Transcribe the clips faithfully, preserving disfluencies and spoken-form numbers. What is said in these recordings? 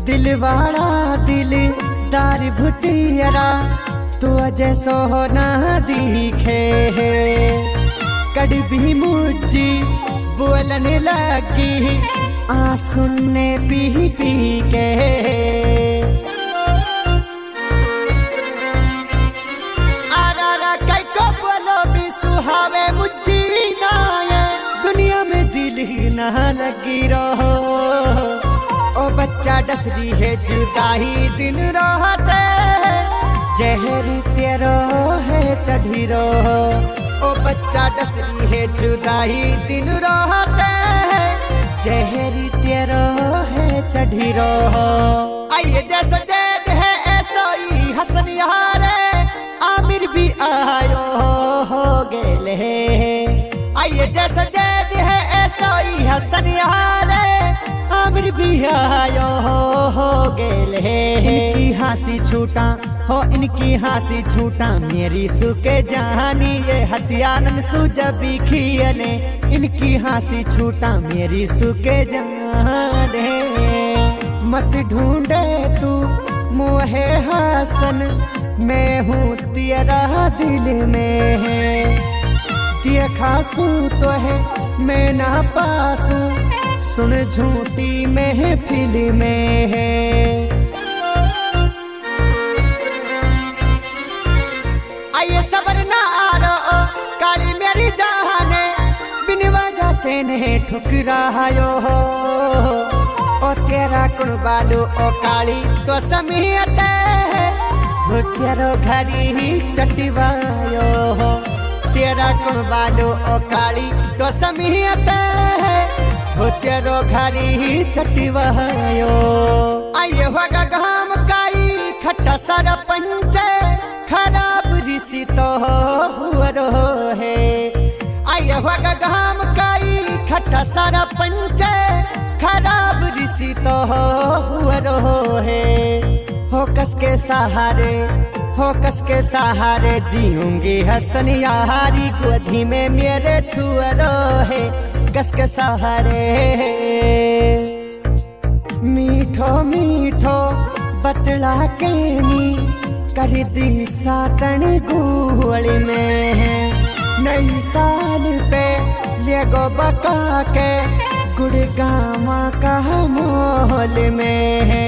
दिलवाड़ा दिलदार भुतियरा तू जैसो ना दिखे कड़वी मुझी बोलने लगी आ सुनने पी पी के आरा कई को बोलो भी सुहावे मुझी ना दुनिया में दिल ही ना लगी रहो ओ बच्चा डसरी है जुदाई दिन रहते जहर तेरो है चढ़ी रो ओ बच्चा डसरी है जुदाई दिन रहते जहर तेरो है चढ़ी रो आइए जैसा जैद है ऐसा ही हसन यारे आमिर भी आयो हो गेले आइए जैसा जैद है ऐसा ही हसन यारे आमिर भी आयो हो गेले इनकी हंसी छूटा हो इनकी हंसी छूटा मेरी सुके जहानी ये हथियारन सुजबी खियले इनकी हंसी छूटा मेरी सुके जहाने मत ढूंढे तू मोहे हसन मैं हूँ तेरा दिल में है खासू तो है मैं ना पासू सुन झूठी महफिल में है आइए सबर ना आ रो काली मेरी जाने बिन वजह तेने ठुकरायो हो ओ तेरा कुण बालू ओ काली तो समीटे हो तेरो घड़ी चटिवायो हो तेरा कुण बालू ओ काली तो समीटे हो तेरो घड़ी चटिवायो आइए होगा गाम काई खट्टा सारा पंचे खराब ऋषि तो हुरो है आइए होगा गाम काई खट्टा सारा पंचे खराब ऋषि तो हुरो है हो कस के सहारे हो कस के सहारे जीऊंगी हसन यारी गोदी में मेरे छुअरो है कस के सहारे मीठो मीठो बतला के नी कर दी सातन गुल में नई साल पे ले गो बका के गुड़गामा का मोहल में है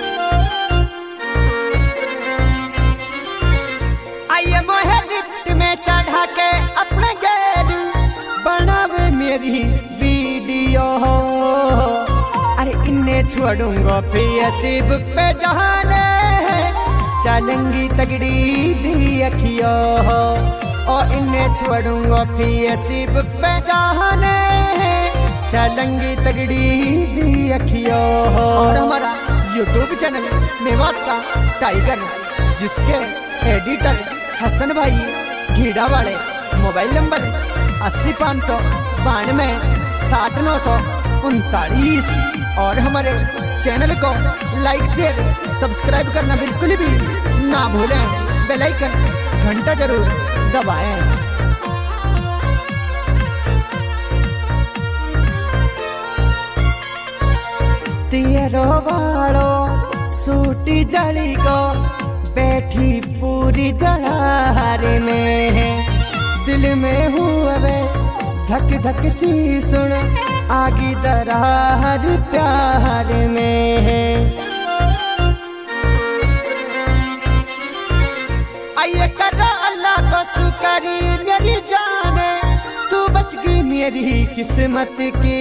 आइए मोहे लिफ्ट में चढ़ा के अपने गेट बनावे मेरी वीडियो अरे इन्हें छोड़ूंगा फेसबुक पे जहाने चलेंगी तगड़ी दी अखियो और इन्हें छोड़ूंगा फेसबुक पे जहाने चलेंगी तगड़ी दी अखियो और हमारा यूट्यूब चैनल मेवात का टाइगर जिसके एडिटर हसन भाई घीड़ा वाले मोबाइल नंबर अस्सी पाँच सौ बानवे साठ नौ सौ उनतालीस और हमारे चैनल को लाइक शेयर सब्सक्राइब करना बिल्कुल भी ना भूलें बेल आइकन घंटा जरूर दबाएं तेरो वालो सूटी जली को बैठी पूरी जहार में दिल में हुआ वे धक धक सी सुन आगी दरार प्यार में आइए कर अल्लाह को शुक्री मेरी जाने तू बच गई मेरी किस्मत की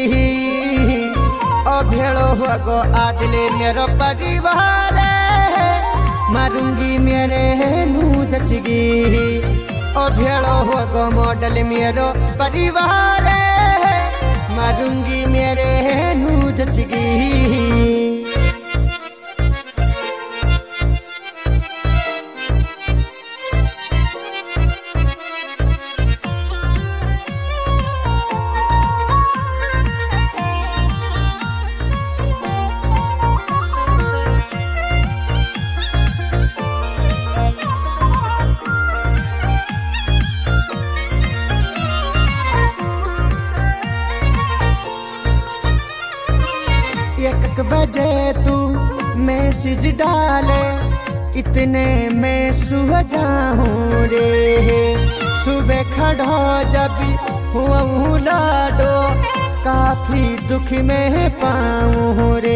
ओ भेड़ो हुआ गो आदिले मेरो परिवार मारूंगी मेरे नू जचगी ओ भेड़ो हुआ गो मॉडल मेरो परिवार मारूंगी मेरे नू जचगी एक बजे तू मैसेज डाले इतने मैं सुह जाऊं रे। सुबह खड़ा जब हुआ लाडो काफी दुख में पाऊं रे।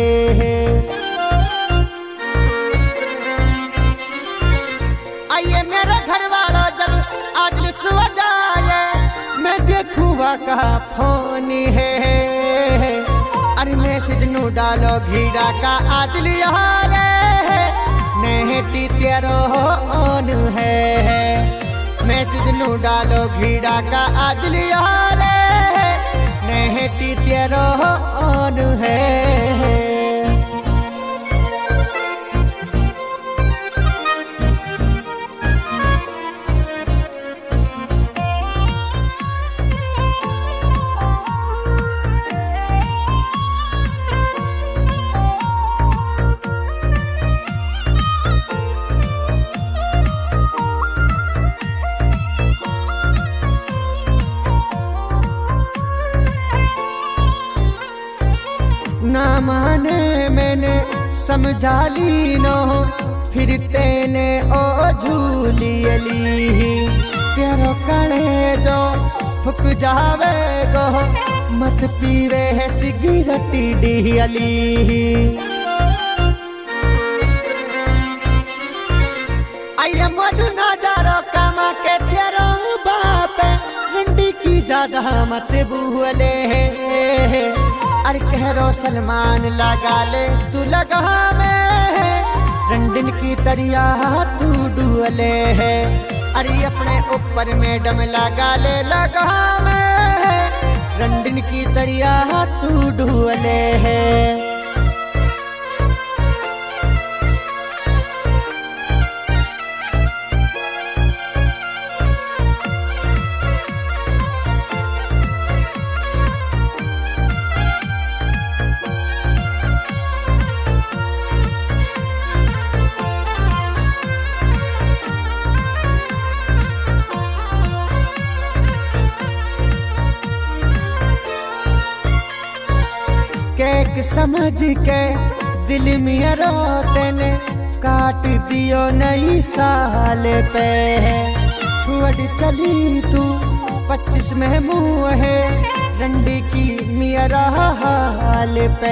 आइए मेरा घर वाला जब आज सुबह जाए मैं देखूंगा का फोन है। अरे मैसेज नु डालो घीड़ा का आदिल यारे नेटी तेरो ऑन है। मैसेज नु डालो घीड़ा का आदिल यारे नेटी तेरो ऑन है। ना माने मैंने समझा ली नो फिर तेने ओ झूली ली। तेरो कणे जो फुक जावे गो मत पीवे है सिगरेट डिहली। आइए मधु नजारो कमा के तेरो बाप रंडी की ज्यादा मत बुहले। अरे कहरो सलमान लगा ले तू लगा में रंडन की तरिया तू डुअले है। अरे अपने ऊपर मैडम लगा ले लगा में रंडन की तरिया तू डुअले है। केक समझ के दिल में रोते ने काट दियो नई साल पे। छोड़ चली तू पच्चीस में मुँह है रंडी की मेरा हाल पे।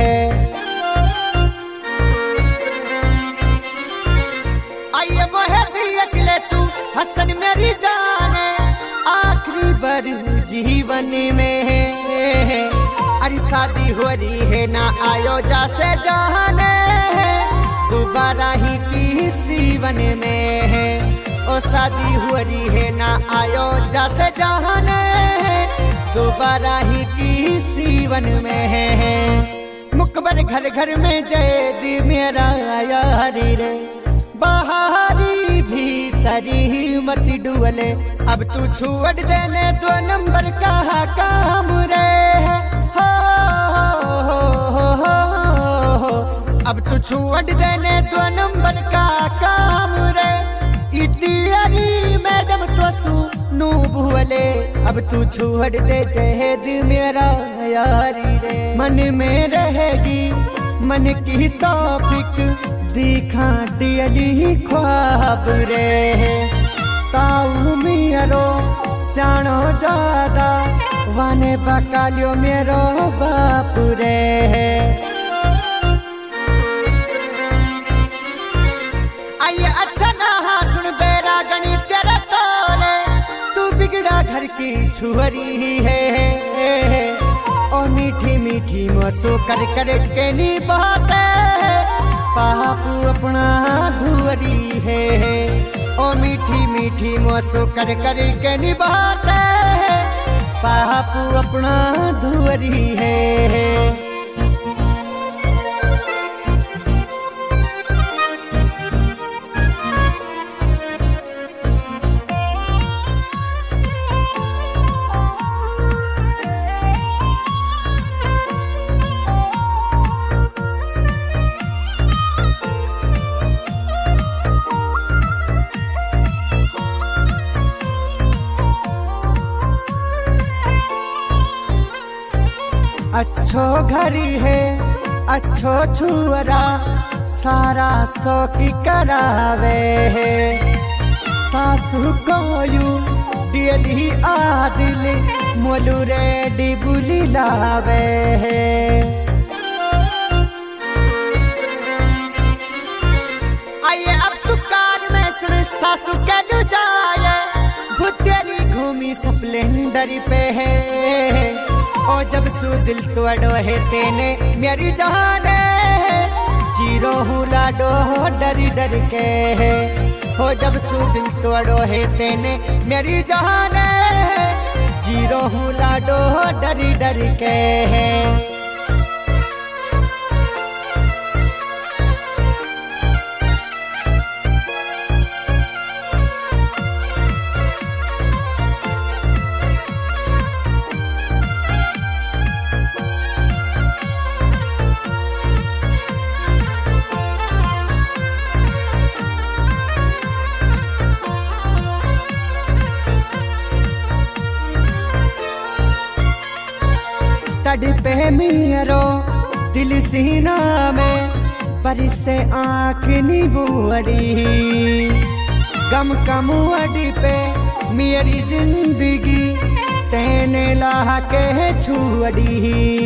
आइए मोहे देख ले तू हसन मेरी जाने आखिरी बार जीवन में है। अरे शादी हो रही है ना आयो जैसे जाने दोबारा ही किसी वन में है। ओ शादी हो रही है ना आयो जैसे जाने दोबारा ही किसी वन में है। मुकबर घर घर में जय दी मेरा यारी रे बाहरी भीतरी मत डुअले। अब तू छोड़ देने दो नंबर का काम रे। अब तू छोड़ देने दो नंबर का काम रे। इतियारी मैडम तो सुनू भूले। अब तू छोड़ दे जहेद मेरा यारी रे। मन में रहेगी मन की तौफीक दिखा दियली ख्वाब रे। ताऊ मेरो स्याणो ज्यादा वाने बकालियो मेरो बाप रे। आइए अच्छा ना सुन बेरा गणित तेरा तोले तू बिगड़ा घर की छुअरी है। ओ मीठी मीठी मोसो कर कर के नी बाते पाप अपना धुअरी है। ओ मीठी मीठी मोसो कर कर के नी बाते पाप अपना धुअरी है। अच्छो घरी है अच्छो छुअरा सारा शौकी करावे सासू को यू डेली आदिल मोलू रेडी बुली लावे आइए अब तू कान में सुन सासू के लू जाए भुतेरी घूमी स्प्लेंडर पे है ओ जब सू दिल तोड़ो है तेने मेरी जाने जीरो हुला डो डरी डर के हो जब सू दिल तोड़ो है तेने मेरी जाने जीरो हुला डो डरी डर के पे मेरो दिल सीना में पर से आँख निबुअड़ी गम कमुअड़ी पे मेरी जिंदगी तेने ला के छुअड़ी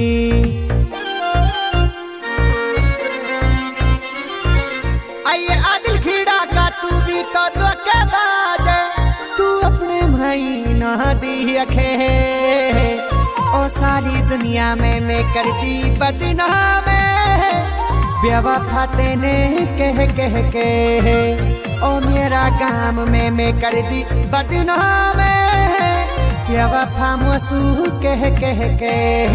आइए आदिल खीड़ा का तू भी तो दो के बाजे तू अपने भाई ना दी अखे ओ सारी दुनिया में मैं कर दी बदनाम बेवफा तेने कह कह के ओ मेरा गाम में मैं कर दी बदनाम बेवफा मसू कह कह के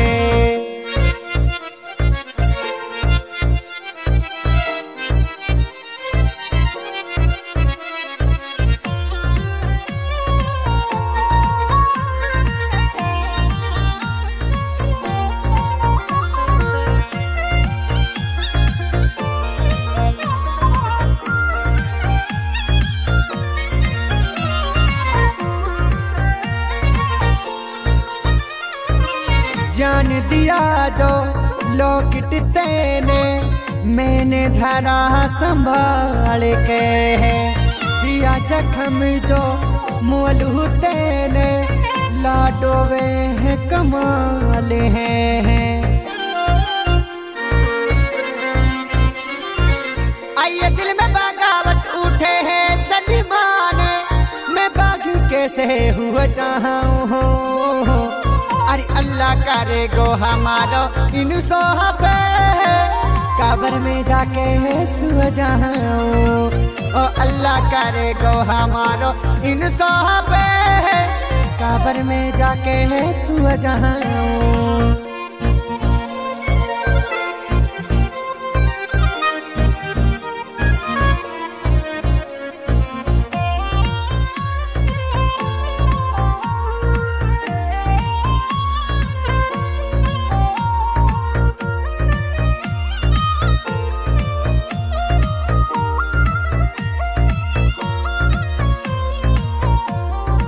जान दिया जो लॉकेट तेने मैंने धरा संभाल के दिया जख्म जो मोलू तेने लाडोवे है कमाल है आइए दिल में बगावत उठे है सलीमाने मैं बागी कैसे हुआ चाहूँ अरे अल्लाह करे गो हमारो इन सोहबे कब्र में जाके सो जाऊं ओ अल्लाह करे गो हमारो इन सोहबे कब्र में जाके सो जाऊं।